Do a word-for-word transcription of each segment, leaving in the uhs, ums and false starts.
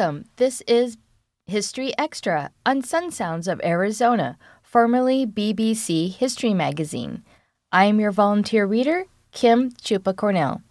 Welcome. This is History Extra on Sun Sounds of Arizona, formerly B B C History Magazine. I am your volunteer reader, Kim Chupa Cornell.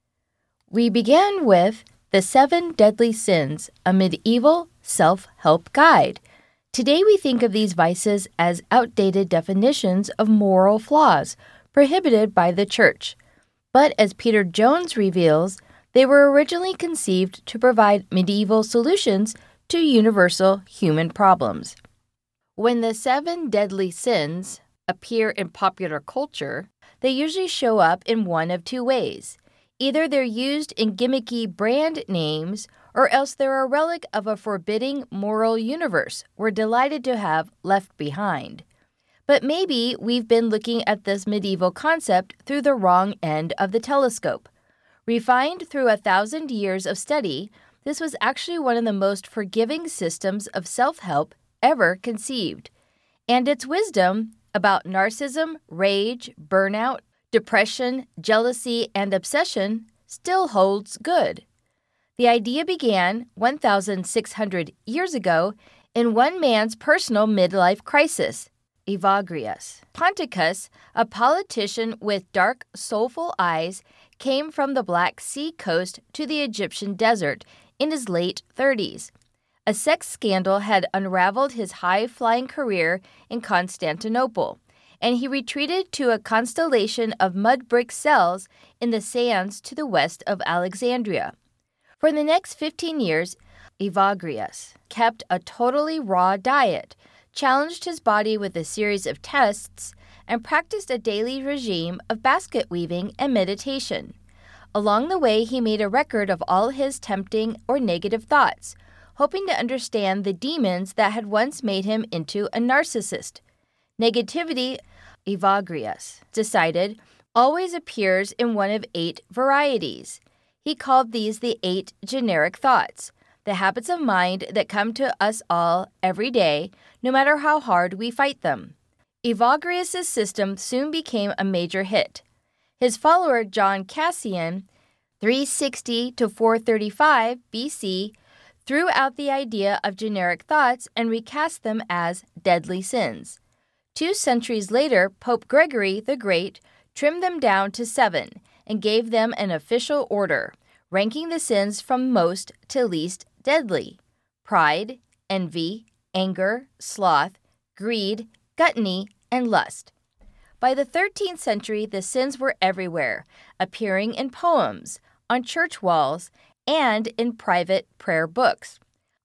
We began with The Seven Deadly Sins, a medieval self-help guide. Today we think of these vices as outdated definitions of moral flaws prohibited by the Church. But as Peter Jones reveals, they were originally conceived to provide medieval solutions to universal human problems. When the seven deadly sins appear in popular culture, they usually show up in one of two ways. Either they're used in gimmicky brand names, or else they're a relic of a forbidding moral universe we're delighted to have left behind. But maybe we've been looking at this medieval concept through the wrong end of the telescope. Refined through a thousand years of study, this was actually one of the most forgiving systems of self-help ever conceived. And its wisdom about narcissism, rage, burnout, depression, jealousy, and obsession still holds good. The idea began one thousand six hundred years ago in one man's personal midlife crisis, Evagrius. Ponticus, a politician with dark, soulful eyes, came from the Black Sea coast to the Egyptian desert in his late thirties. A sex scandal had unraveled his high-flying career in Constantinople, and he retreated to a constellation of mud brick cells in the sands to the west of Alexandria. For the next fifteen years, Evagrius kept a totally raw diet, challenged his body with a series of tests, and practiced a daily regime of basket weaving and meditation. Along the way, he made a record of all his tempting or negative thoughts, hoping to understand the demons that had once made him into a narcissist. Negativity, Evagrius decided, always appears in one of eight varieties. He called these the eight generic thoughts, the habits of mind that come to us all every day, no matter how hard we fight them. Evagrius' system soon became a major hit. His follower John Cassian, three sixty to four thirty-five B C, threw out the idea of generic thoughts and recast them as deadly sins. Two centuries later, Pope Gregory the Great trimmed them down to seven and gave them an official order, ranking the sins from most to least deadly: pride, envy, anger, sloth, greed, gluttony, and lust. By the thirteenth century, the sins were everywhere, appearing in poems, on church walls, and in private prayer books.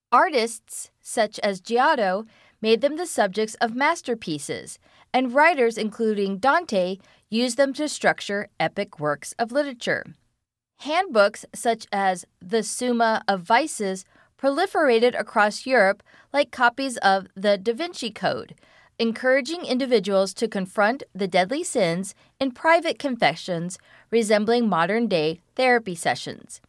Artists such as Giotto made them the subjects of masterpieces, and writers including Dante used them to structure epic works of literature. Handbooks such as the Summa of Vices proliferated across Europe like copies of the Da Vinci Code, encouraging individuals to confront the deadly sins in private confessions resembling modern-day therapy sessions.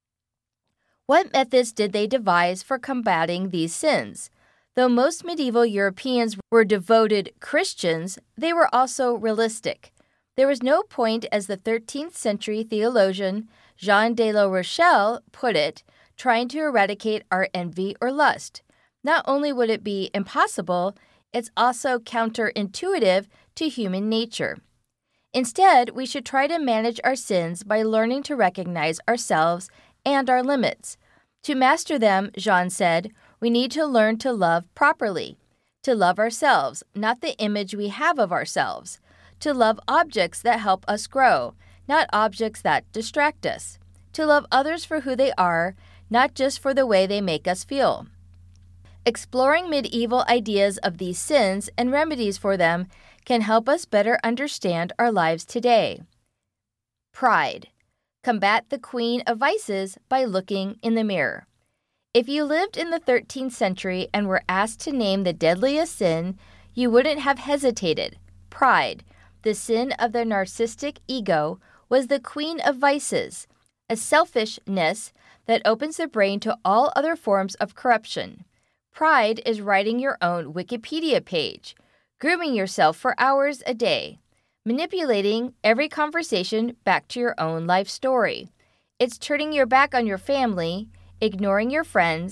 What methods did they devise for combating these sins? Though most medieval Europeans were devoted Christians, they were also realistic. There was no point, as the thirteenth century theologian Jean de la Rochelle put it, trying to eradicate our envy or lust. Not only would it be impossible, it's also counterintuitive to human nature. Instead, we should try to manage our sins by learning to recognize ourselves and our limits. To master them, Jean said, we need to learn to love properly, to love ourselves, not the image we have of ourselves, to love objects that help us grow, not objects that distract us, to love others for who they are, not just for the way they make us feel. Exploring medieval ideas of these sins and remedies for them can help us better understand our lives today. Pride. Combat the queen of vices by looking in the mirror. If you lived in the thirteenth century and were asked to name the deadliest sin, you wouldn't have hesitated. Pride, the sin of the narcissistic ego, was the queen of vices, a selfishness that opens the brain to all other forms of corruption. Pride is writing your own Wikipedia page, grooming yourself for hours a day, manipulating every conversation back to your own life story. It's turning your back on your family, ignoring your friends,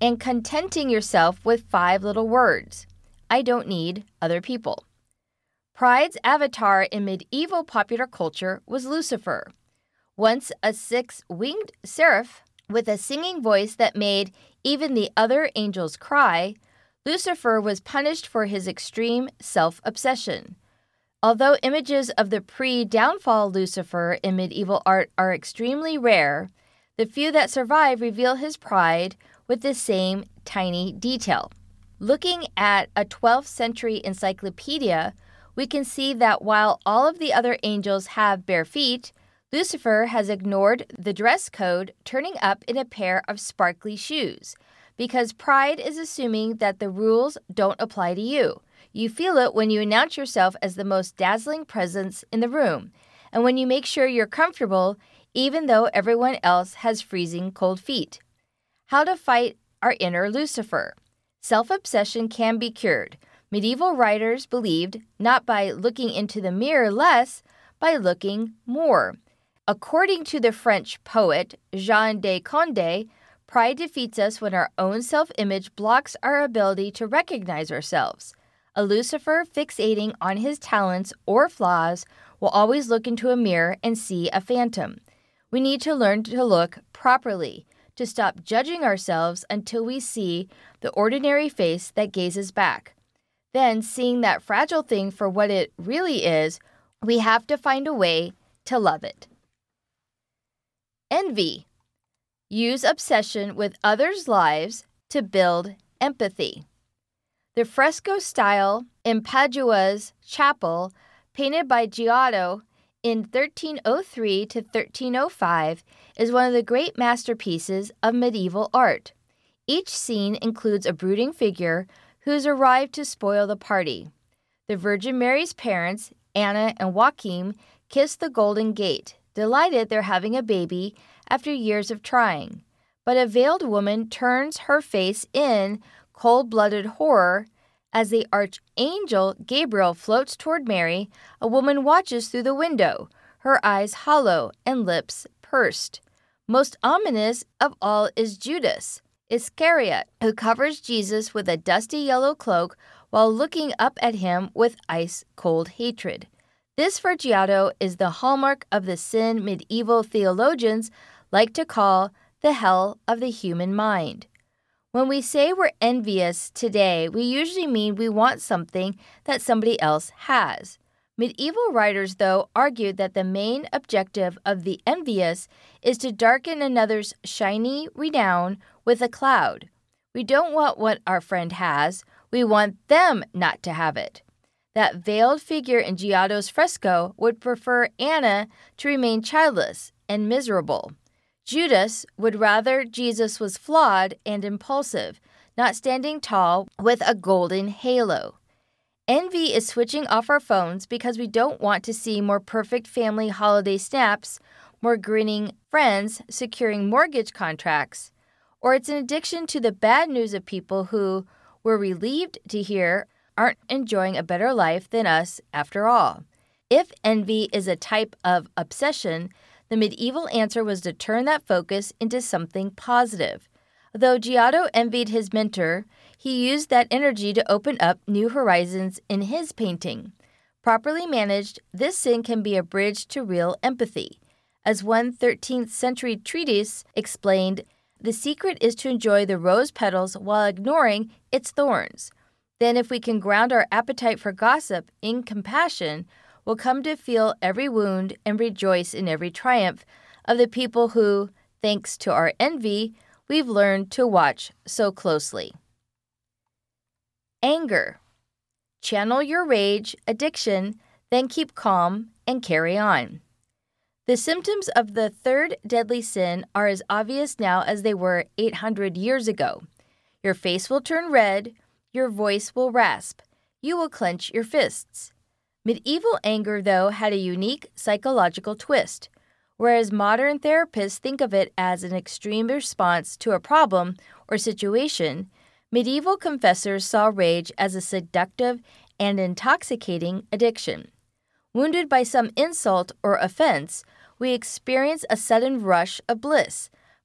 and contenting yourself with five little words. I don't need other people. Pride's avatar in medieval popular culture was Lucifer, once a six-winged seraph with a singing voice that made even the other angels cry. Lucifer was punished for his extreme self-obsession. Although images of the pre-downfall Lucifer in medieval art are extremely rare, the few that survive reveal his pride with the same tiny detail. Looking at a twelfth century encyclopedia, we can see that while all of the other angels have bare feet, Lucifer has ignored the dress code, turning up in a pair of sparkly shoes, because pride is assuming that the rules don't apply to you. You feel it when you announce yourself as the most dazzling presence in the room, and when you make sure you're comfortable, even though everyone else has freezing cold feet. How to fight our inner Lucifer. Self-obsession can be cured. Medieval writers believed not by looking into the mirror less, by looking more. According to the French poet Jean de Condé, pride defeats us when our own self-image blocks our ability to recognize ourselves. A Lucifer fixating on his talents or flaws will always look into a mirror and see a phantom. We need to learn to look properly, to stop judging ourselves until we see the ordinary face that gazes back. Then, seeing that fragile thing for what it really is, we have to find a way to love it. Envy. Use obsession with others' lives to build empathy. The fresco style in Padua's chapel, painted by Giotto in thirteen oh three to thirteen oh five, is one of the great masterpieces of medieval art. Each scene includes a brooding figure who's arrived to spoil the party. The Virgin Mary's parents, Anna and Joachim, kiss the Golden Gate, delighted they're having a baby after years of trying. But a veiled woman turns her face in cold-blooded horror. As the archangel Gabriel floats toward Mary, a woman watches through the window, her eyes hollow and lips pursed. Most ominous of all is Judas Iscariot, who covers Jesus with a dusty yellow cloak while looking up at him with ice-cold hatred. This, for Giotto, is the hallmark of the sin medieval theologians like to call the hell of the human mind. When we say we're envious today, we usually mean we want something that somebody else has. Medieval writers, though, argued that the main objective of the envious is to darken another's shiny renown with a cloud. We don't want what our friend has, we want them not to have it. That veiled figure in Giotto's fresco would prefer Anna to remain childless and miserable. Judas would rather Jesus was flawed and impulsive, not standing tall with a golden halo. Envy is switching off our phones because we don't want to see more perfect family holiday snaps, more grinning friends securing mortgage contracts, or it's an addiction to the bad news of people who, we're relieved to hear, aren't enjoying a better life than us after all. If envy is a type of obsession, the medieval answer was to turn that focus into something positive. Though Giotto envied his mentor, he used that energy to open up new horizons in his painting. Properly managed, this sin can be a bridge to real empathy. As one thirteenth century treatise explained, the secret is to enjoy the rose petals while ignoring its thorns. Then if we can ground our appetite for gossip in compassion, we'll come to feel every wound and rejoice in every triumph of the people who, thanks to our envy, we've learned to watch so closely. Anger. Channel your rage, addiction, then keep calm and carry on. The symptoms of the third deadly sin are as obvious now as they were eight hundred years ago. Your face will turn red, your voice will rasp, you will clench your fists. Medieval anger, though, had a unique psychological twist. Whereas modern therapists think of it as an extreme response to a problem or situation, medieval confessors saw rage as a seductive and intoxicating addiction. Wounded by some insult or offense, we experience a sudden rush of bliss.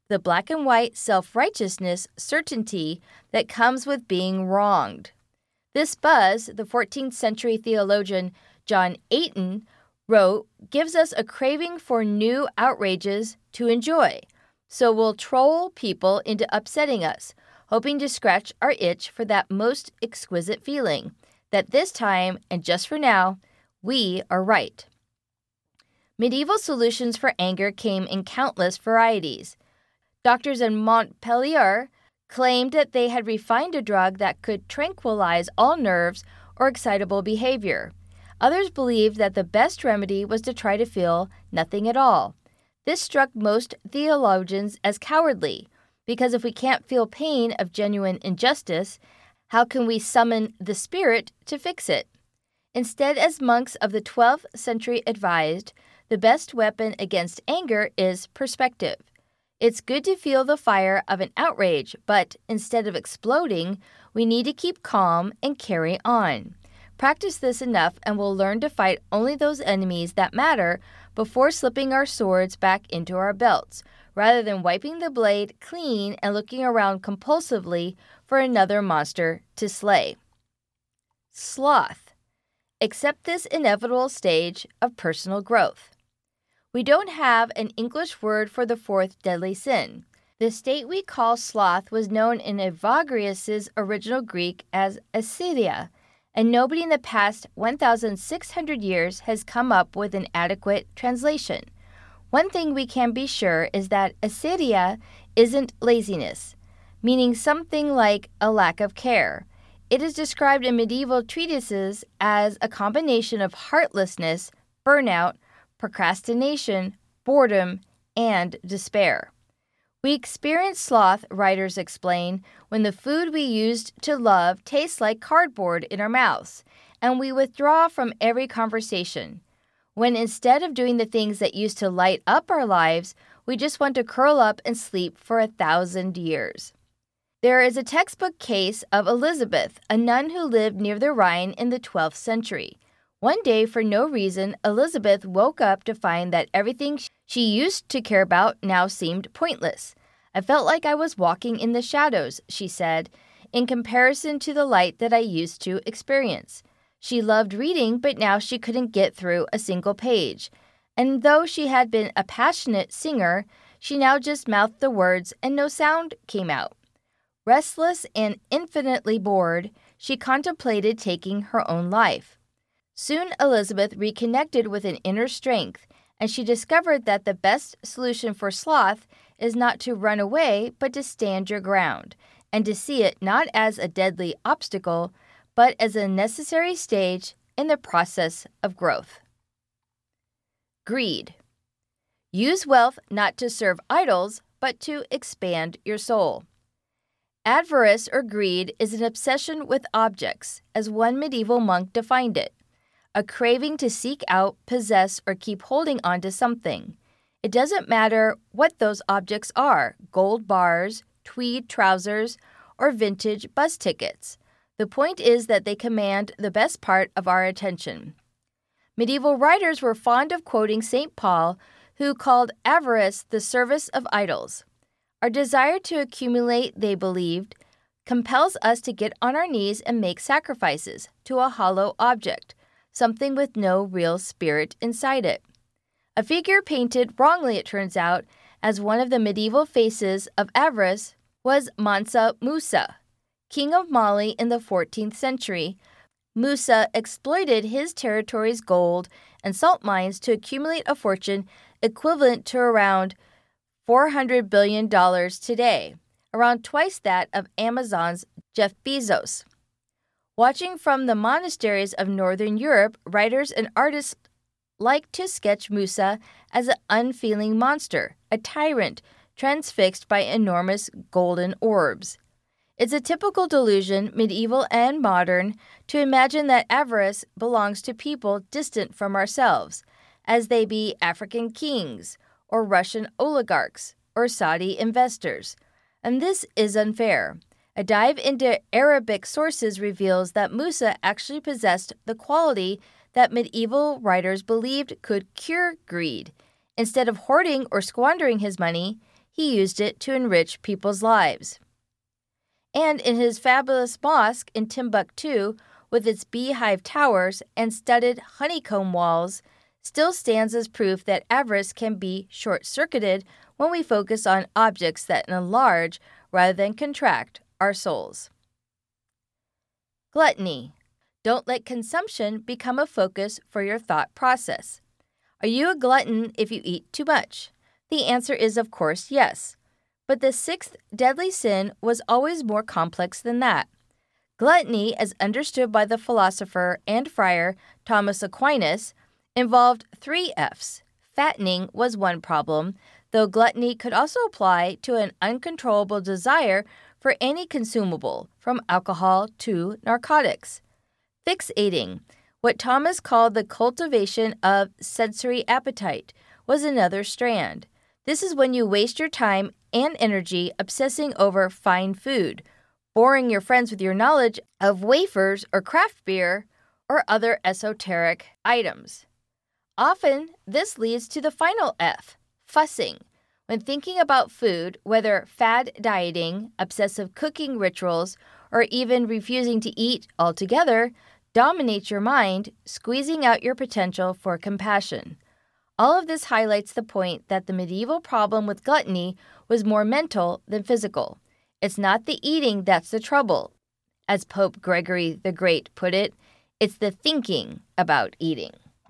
the black and white self-righteousness certainty that comes with being wronged. This buzz, the fourteenth century theologian John Ayton wrote, gives us a craving for new outrages to enjoy. So we'll troll people into upsetting us, hoping to scratch our itch for that most exquisite feeling, that this time, and just for now, we are right. Medieval solutions for anger came in countless varieties. Doctors in Montpellier claimed that they had refined a drug that could tranquilize all nerves or excitable behavior. Others believed that the best remedy was to try to feel nothing at all. This struck most theologians as cowardly, because if we can't feel pain of genuine injustice, how can we summon the spirit to fix it? Instead, as monks of the twelfth century advised, the best weapon against anger is perspective. It's good to feel the fire of an outrage, but instead of exploding, we need to keep calm and carry on. Practice this enough and we'll learn to fight only those enemies that matter before slipping our swords back into our belts, rather than wiping the blade clean and looking around compulsively for another monster to slay. Sloth. Accept this inevitable stage of personal growth. We don't have an English word for the fourth deadly sin. The state we call sloth was known in Evagrius's original Greek as acedia, and nobody in the past one thousand six hundred years has come up with an adequate translation. One thing we can be sure is that acedia isn't laziness, meaning something like a lack of care. It is described in medieval treatises as a combination of heartlessness, burnout, procrastination, boredom, and despair. We experience sloth, writers explain, when the food we used to love tastes like cardboard in our mouths, and we withdraw from every conversation. When instead of doing the things that used to light up our lives, we just want to curl up and sleep for a thousand years. There is a textbook case of Elizabeth, a nun who lived near the Rhine in the twelfth century. One day, for no reason, Elizabeth woke up to find that everything she used to care about now seemed pointless. I felt like I was walking in the shadows, she said, in comparison to the light that I used to experience. She loved reading, but now she couldn't get through a single page. And though she had been a passionate singer, she now just mouthed the words and no sound came out. Restless and infinitely bored, she contemplated taking her own life. Soon Elizabeth reconnected with an inner strength, and she discovered that the best solution for sloth is not to run away, but to stand your ground, and to see it not as a deadly obstacle, but as a necessary stage in the process of growth. Greed. Use wealth not to serve idols, but to expand your soul. Avarice or greed is an obsession with objects, as one medieval monk defined it. A craving to seek out, possess, or keep holding on to something. It doesn't matter what those objects are, gold bars, tweed trousers, or vintage bus tickets. The point is that they command the best part of our attention. Medieval writers were fond of quoting Saint Paul, who called avarice the service of idols. Our desire to accumulate, they believed, compels us to get on our knees and make sacrifices to a hollow object, something with no real spirit inside it. A figure painted wrongly, it turns out, as one of the medieval faces of avarice was Mansa Musa. King of Mali in the fourteenth century, Musa exploited his territory's gold and salt mines to accumulate a fortune equivalent to around four hundred billion dollars today, around twice that of Amazon's Jeff Bezos. Watching from the monasteries of Northern Europe, writers and artists liked to sketch Musa as an unfeeling monster, a tyrant transfixed by enormous golden orbs. It's a typical delusion, medieval and modern, to imagine that avarice belongs to people distant from ourselves, as they be African kings, or Russian oligarchs, or Saudi investors. And this is unfair. A dive into Arabic sources reveals that Musa actually possessed the quality that medieval writers believed could cure greed. Instead of hoarding or squandering his money, he used it to enrich people's lives. And in his fabulous mosque in Timbuktu, with its beehive towers and studded honeycomb walls, still stands as proof that avarice can be short-circuited when we focus on objects that enlarge rather than contract our souls. Gluttony. Don't let consumption become a focus for your thought process. Are you a glutton if you eat too much? The answer is, of course, yes. But the sixth deadly sin was always more complex than that. Gluttony, as understood by the philosopher and friar Thomas Aquinas, involved three F's. Fattening was one problem, though gluttony could also apply to an uncontrollable desire for any consumable, from alcohol to narcotics. Fixating, what Thomas called the cultivation of sensory appetite, was another strand. This is when you waste your time and energy obsessing over fine food, boring your friends with your knowledge of wafers or craft beer or other esoteric items. Often, this leads to the final F, fussing. When thinking about food, whether fad dieting, obsessive cooking rituals, or even refusing to eat altogether, dominates your mind, squeezing out your potential for compassion. All of this highlights the point that the medieval problem with gluttony was more mental than physical. It's not the eating that's the trouble. As Pope Gregory the Great put it, it's the thinking about eating.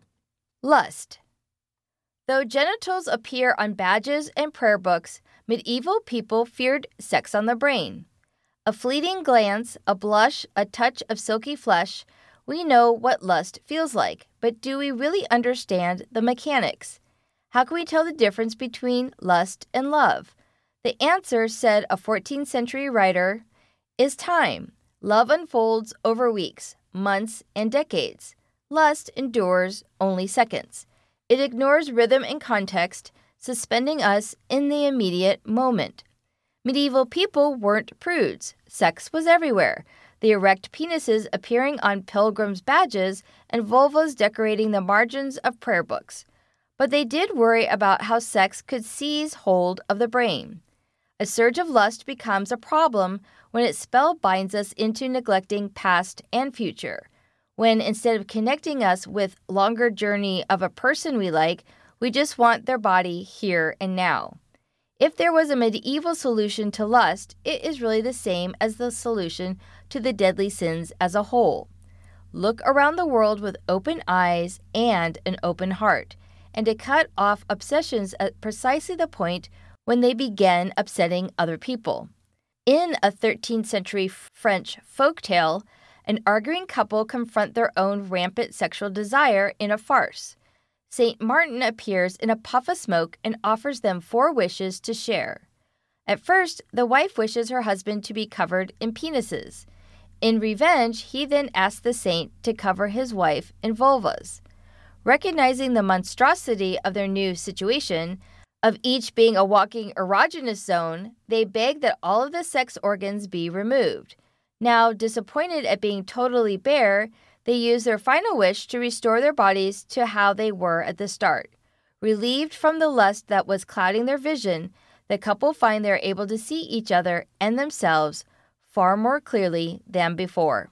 Lust. Though genitals appear on badges and prayer books, medieval people feared sex on the brain. A fleeting glance, a blush, a touch of silky flesh, we know what lust feels like, but do we really understand the mechanics? How can we tell the difference between lust and love? The answer, said a fourteenth century writer, is time. Love unfolds over weeks, months, and decades. Lust endures only seconds. It ignores rhythm and context, suspending us in the immediate moment. Medieval people weren't prudes. Sex was everywhere. The erect penises appearing on pilgrims' badges and vulvas decorating the margins of prayer books. But they did worry about how sex could seize hold of the brain. A surge of lust becomes a problem when it spellbinds us into neglecting past and future. When instead of connecting us with longer journey of a person we like, we just want their body here and now. If there was a medieval solution to lust, it is really the same as the solution to the deadly sins as a whole. Look around the world with open eyes and an open heart, and to cut off obsessions at precisely the point when they begin upsetting other people. In a thirteenth century French folktale, an arguing couple confront their own rampant sexual desire in a farce. Saint Martin appears in a puff of smoke and offers them four wishes to share. At first, the wife wishes her husband to be covered in penises. In revenge, he then asks the saint to cover his wife in vulvas. Recognizing the monstrosity of their new situation, of each being a walking erogenous zone, they beg that all of the sex organs be removed. Now, disappointed at being totally bare, they use their final wish to restore their bodies to how they were at the start. Relieved from the lust that was clouding their vision, the couple find they are able to see each other and themselves far more clearly than before.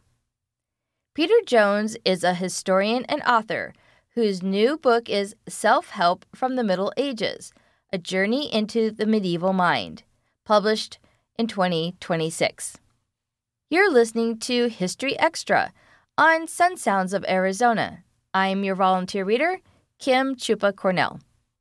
Peter Jones is a historian and author whose new book is Self-Help from the Middle Ages, A Journey into the Medieval Mind, published in twenty twenty-six. You're listening to History Extra on Sun Sounds of Arizona. I'm your volunteer reader, Kim Chupa Cornell.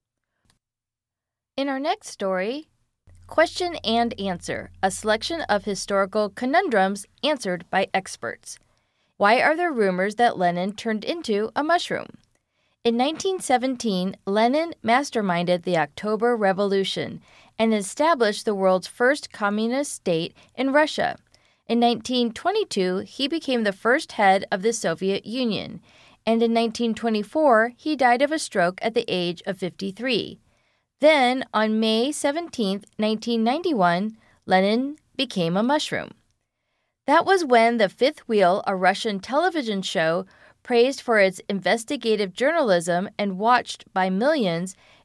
In our next story, Question and Answer, a selection of historical conundrums answered by experts. Why are there rumors that Lenin turned into a mushroom? In nineteen seventeen, Lenin masterminded the October Revolution and established the world's first communist state in Russia. In nineteen twenty-two, he became the first head of the Soviet Union, and in nineteen twenty-four, he died of a stroke at the age of fifty-three. Then, on May seventeenth, nineteen ninety-one, Lenin became a mushroom. That was when The Fifth Wheel, a Russian television show, praised for its investigative journalism and watched by millions,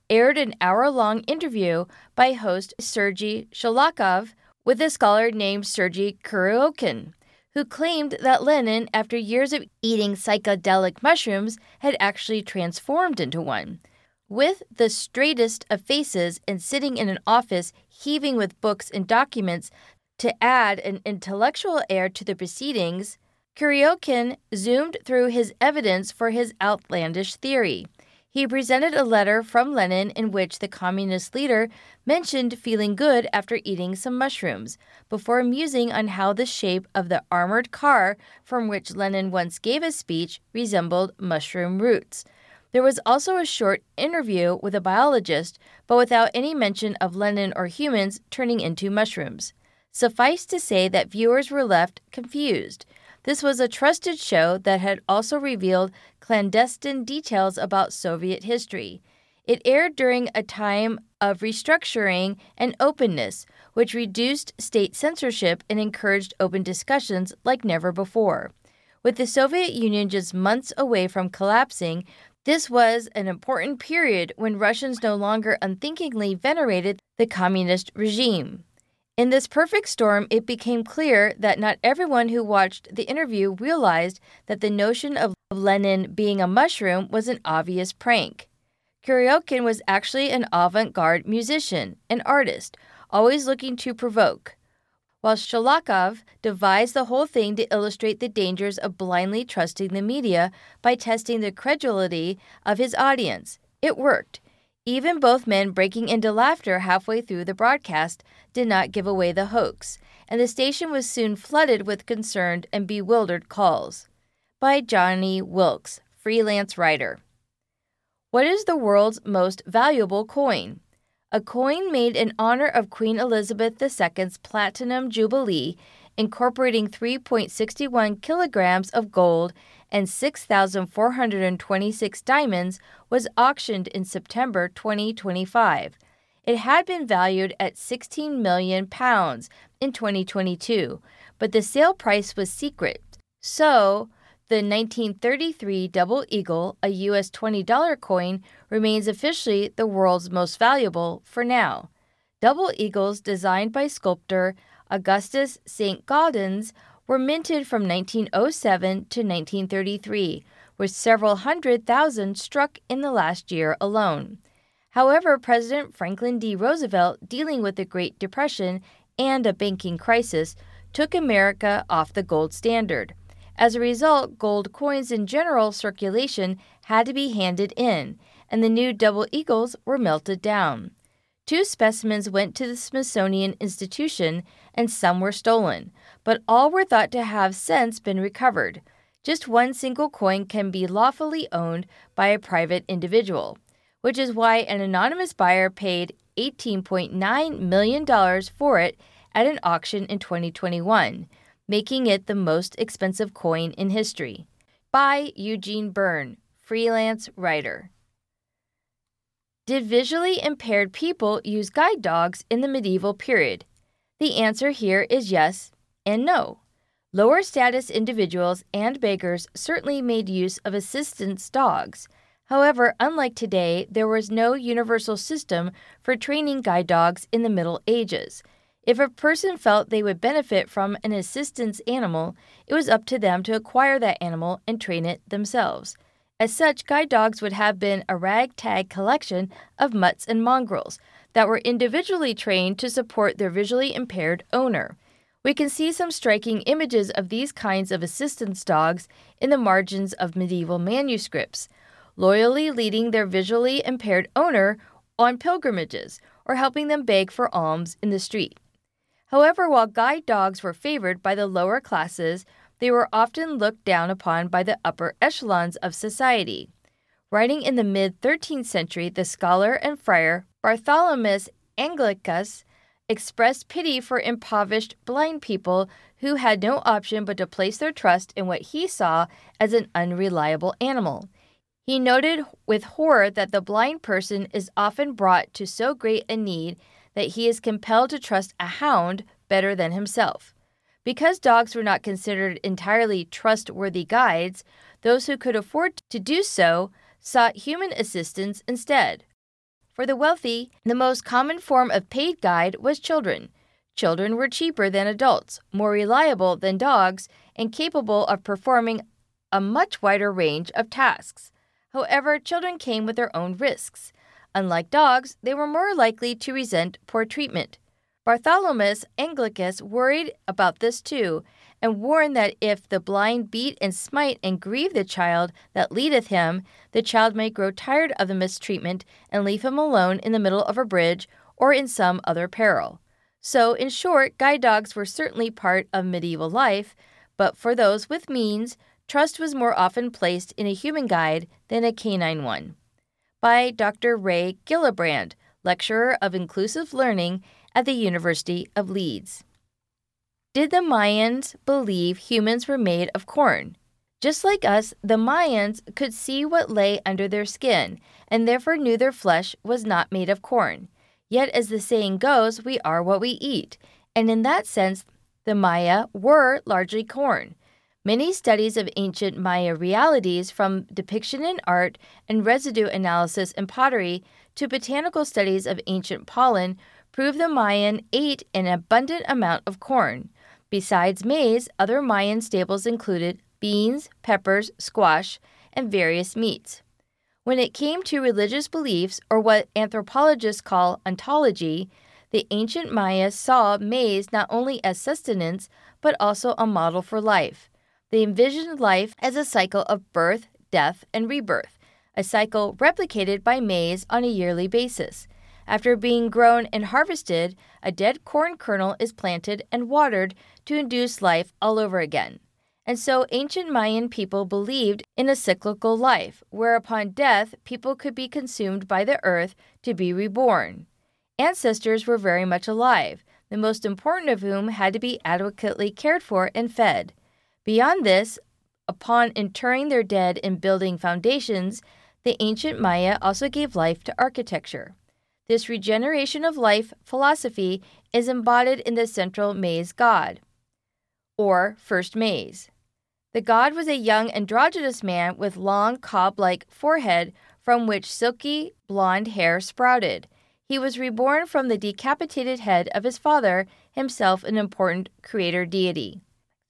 aired an hour-long interview by host Sergei Shalakhov with a scholar named Sergei Kuryokin, who claimed that Lenin, after years of eating psychedelic mushrooms, had actually transformed into one. With the straightest of faces and sitting in an office heaving with books and documents to add an intellectual air to the proceedings, Kuryokin zoomed through his evidence for his outlandish theory. He presented a letter from Lenin in which the communist leader mentioned feeling good after eating some mushrooms, before musing on how the shape of the armored car from which Lenin once gave a speech resembled mushroom roots. There was also a short interview with a biologist, but without any mention of Lenin or humans turning into mushrooms. Suffice to say that viewers were left confused. This was a trusted show that had also revealed clandestine details about Soviet history. It aired during a time of restructuring and openness, which reduced state censorship and encouraged open discussions like never before. With the Soviet Union just months away from collapsing, this was an important period when Russians no longer unthinkingly venerated the communist regime. In this perfect storm, it became clear that not everyone who watched the interview realized that the notion of Lenin being a mushroom was an obvious prank. Kuryokin was actually an avant-garde musician, an artist, always looking to provoke, while Shalakhov devised the whole thing to illustrate the dangers of blindly trusting the media by testing the credulity of his audience. It worked. Even both men breaking into laughter halfway through the broadcast did not give away the hoax, and the station was soon flooded with concerned and bewildered calls. By Johnny Wilkes, freelance writer. What is the world's most valuable coin? A coin made in honor of Queen Elizabeth the Second's Platinum Jubilee, incorporating three point six one kilograms of gold and six thousand four hundred twenty-six diamonds, was auctioned in September twenty twenty-five. It had been valued at sixteen million pounds in twenty twenty-two, but the sale price was secret. So, the nineteen thirty-three Double Eagle, a U S twenty dollar coin, remains officially the world's most valuable for now. Double Eagles, designed by sculptor Augustus Saint Gaudens, were minted from nineteen oh seven to nineteen thirty-three, with several hundred thousand struck in the last year alone. However, President Franklin D. Roosevelt, dealing with the Great Depression and a banking crisis, took America off the gold standard. As a result, gold coins in general circulation had to be handed in, and the new double eagles were melted down. Two specimens went to the Smithsonian Institution, and some were stolen, but all were thought to have since been recovered. Just one single coin can be lawfully owned by a private individual, which is why an anonymous buyer paid eighteen point nine million dollars for it at an auction in twenty twenty-one, making it the most expensive coin in history. By Eugene Byrne, freelance writer. Did visually impaired people use guide dogs in the medieval period? The answer here is yes and no. Lower status individuals and beggars certainly made use of assistance dogs. However, unlike today, there was no universal system for training guide dogs in the Middle Ages. If a person felt they would benefit from an assistance animal, it was up to them to acquire that animal and train it themselves. As such, guide dogs would have been a ragtag collection of mutts and mongrels that were individually trained to support their visually impaired owner. We can see some striking images of these kinds of assistance dogs in the margins of medieval manuscripts, loyally leading their visually impaired owner on pilgrimages or helping them beg for alms in the street. However, while guide dogs were favored by the lower classes, they were often looked down upon by the upper echelons of society. Writing in the mid-thirteenth century, the scholar and friar Bartholomeus Anglicus expressed pity for impoverished blind people who had no option but to place their trust in what he saw as an unreliable animal. He noted with horror that the blind person is often brought to so great a need that he is compelled to trust a hound better than himself. Because dogs were not considered entirely trustworthy guides, those who could afford to do so sought human assistance instead. For the wealthy, the most common form of paid guide was children. Children were cheaper than adults, more reliable than dogs, and capable of performing a much wider range of tasks. However, children came with their own risks. Unlike dogs, they were more likely to resent poor treatment. Bartholomew Anglicus worried about this too, and warned that if the blind beat and smite and grieve the child that leadeth him, the child may grow tired of the mistreatment and leave him alone in the middle of a bridge or in some other peril. So, in short, guide dogs were certainly part of medieval life, but for those with means, trust was more often placed in a human guide than a canine one. By Doctor Ray Gillibrand, lecturer of inclusive learning at the University of Leeds. Did the Mayans believe humans were made of corn? Just like us, the Mayans could see what lay under their skin, and therefore knew their flesh was not made of corn. Yet, as the saying goes, we are what we eat, and in that sense, the Maya were largely corn. Many studies of ancient Maya realities, from depiction in art and residue analysis in pottery to botanical studies of ancient pollen, prove the Mayan ate an abundant amount of corn. Besides maize, other Mayan staples included beans, peppers, squash, and various meats. When it came to religious beliefs, or what anthropologists call ontology, the ancient Maya saw maize not only as sustenance, but also a model for life. They envisioned life as a cycle of birth, death, and rebirth, a cycle replicated by maize on a yearly basis. After being grown and harvested, a dead corn kernel is planted and watered to induce life all over again. And so ancient Mayan people believed in a cyclical life, where upon death, people could be consumed by the earth to be reborn. Ancestors were very much alive, the most important of whom had to be adequately cared for and fed. Beyond this, upon interring their dead and building foundations, the ancient Maya also gave life to architecture. This regeneration of life philosophy is embodied in the central maize god, or first maize. The god was a young androgynous man with long cob-like forehead from which silky blonde hair sprouted. He was reborn from the decapitated head of his father, himself an important creator deity.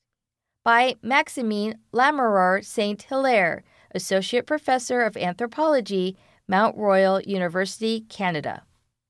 By Maximine Lamoureux Saint-Hilaire, Associate Professor of Anthropology, Mount Royal University, Canada.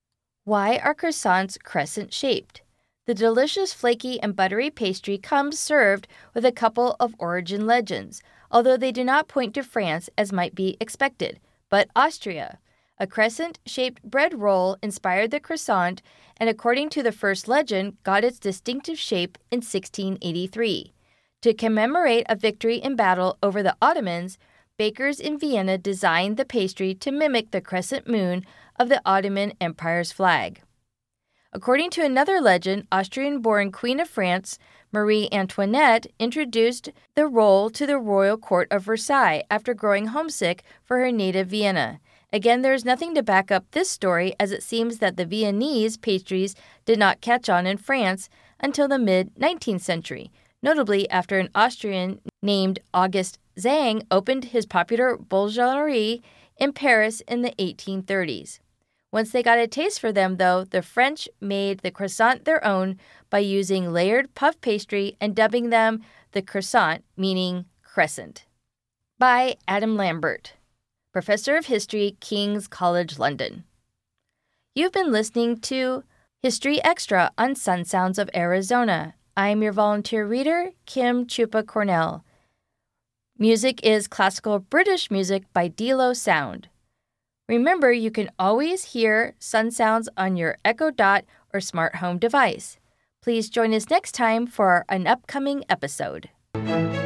Why are croissants crescent-shaped? The delicious flaky and buttery pastry comes served with a couple of origin legends, although they do not point to France as might be expected, but Austria. A crescent-shaped bread roll inspired the croissant and, according to the first legend, got its distinctive shape in sixteen eighty-three. To commemorate a victory in battle over the Ottomans, bakers in Vienna designed the pastry to mimic the crescent moon of the Ottoman Empire's flag. According to another legend, Austrian-born Queen of France, Marie Antoinette, introduced the roll to the royal court of Versailles after growing homesick for her native Vienna. Again, there is nothing to back up this story, as it seems that the Viennese pastries did not catch on in France until the mid-nineteenth century, notably after an Austrian named Auguste Zang opened his popular boulangerie in Paris in the eighteen thirties. Once they got a taste for them, though, the French made the croissant their own by using layered puff pastry and dubbing them the croissant, meaning crescent. By Adam Lambert, Professor of History, King's College London. You've been listening to History Extra on Sun Sounds of Arizona. I'm your volunteer reader, Kim Chupa Cornell. Music is classical British music by Delo Sound. Remember, you can always hear Sun Sounds on your Echo Dot or smart home device. Please join us next time for an upcoming episode.